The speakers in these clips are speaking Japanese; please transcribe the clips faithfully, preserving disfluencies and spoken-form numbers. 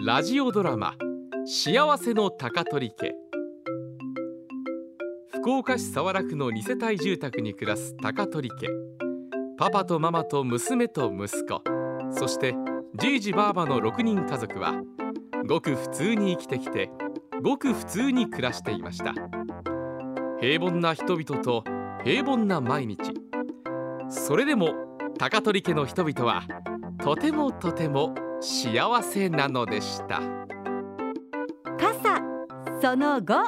ラジオドラマ幸せの高取家。福岡市早良区のに世帯住宅に暮らす高取家。パパとママと娘と息子、そしてじいじばあばのろくにん家族はごく普通に生きてきて、ごく普通に暮らしていました。平凡な人々と平凡な毎日。それでも高取家の人々はとてもとても幸せなのでした。 傘そのご。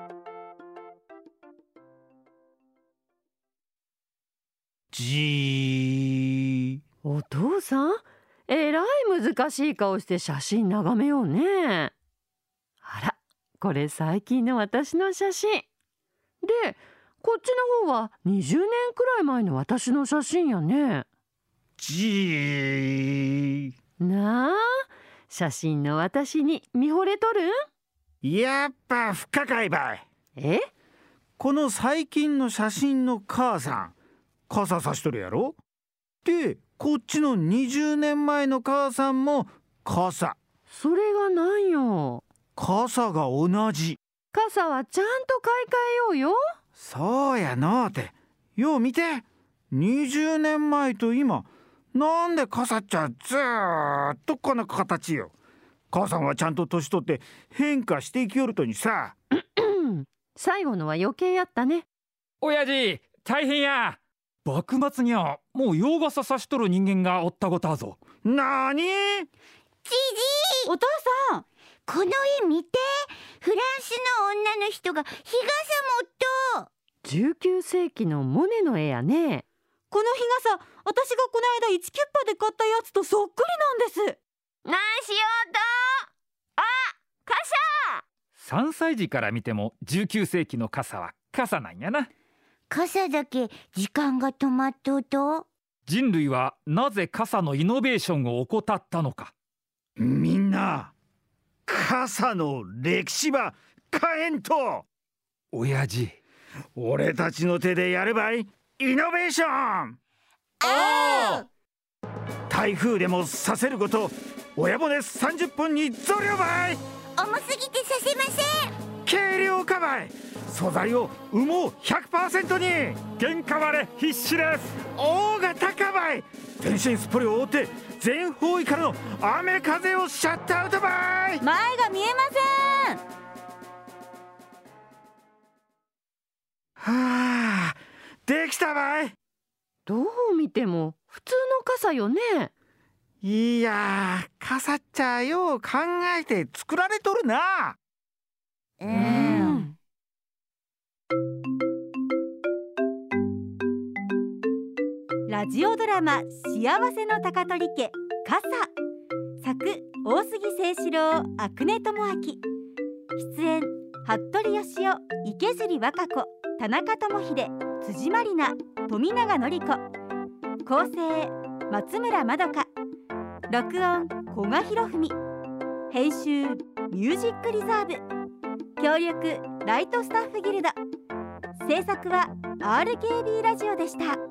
じー。 お父さん、えらい難しい顔して写真眺めようね。あら、これ最近の私の写真で、こっちの方はにじゅうねんくらい前の私の写真やね。 じー。 なあ、写真の私に見惚れとるん？ やっぱ不可解ばい。 え？ この最近の写真の母さん、傘さしとるやろ。で、こっちのにじゅうねんまえの母さんも傘。 それがなんよ。 傘が同じ。 傘はちゃんと買い替えようよ。 そうやのうて。よう見て。にじゅうねんまえと今、なんで傘っちゃずーっとこの形よ。母さんはちゃんと年取って変化していきよるとにさ。 最後のは余計やったね。 親父、大変や。幕末にはもう洋傘さしとる人間がおったごたぞ。 なーに？ じじい、お父さん、この絵見て。フランスの女の人が日傘持っと。 じゅうきゅう世紀のモネの絵やね。 この日傘、私がこの間いちキュッパで買ったやつとそっくりなんです。 なんしようと。あ、傘。 さんさい児から見てもじゅうきゅう世紀の傘は傘なんやな。 傘だけ時間が止まっとうと。 人類はなぜ傘のイノベーションを怠ったのか。 みんな、傘の歴史ば変えんと。 親父、 俺たちの手でやればいい。イノベーション。 ああ。 台風でもさせること。親骨さんじゅっぽんに増量ばい。 重すぎてさせません。 軽量化ばい。素材を羽毛 ひゃくパーセント に。 原価割れ必至です。 大型化ばい。天津スプレーを覆って全方位からの雨風をシャットアウトばい。 前が見えません。 はあ、できたばい。 どう見ても普通の傘よね。 いやー、傘っちゃよう考えて作られとるな。 うん。 ラジオドラマ幸せの高取家傘。作大杉誠志郎、阿久根智明。出演服部義雄、池尻和歌子、田中智秀、辻まりな、富永典子。構成松村まどか。録音古賀博文。編集ミュージックリザーブ。協力ライトスタッフギルド。制作は アールケービー ラジオでした。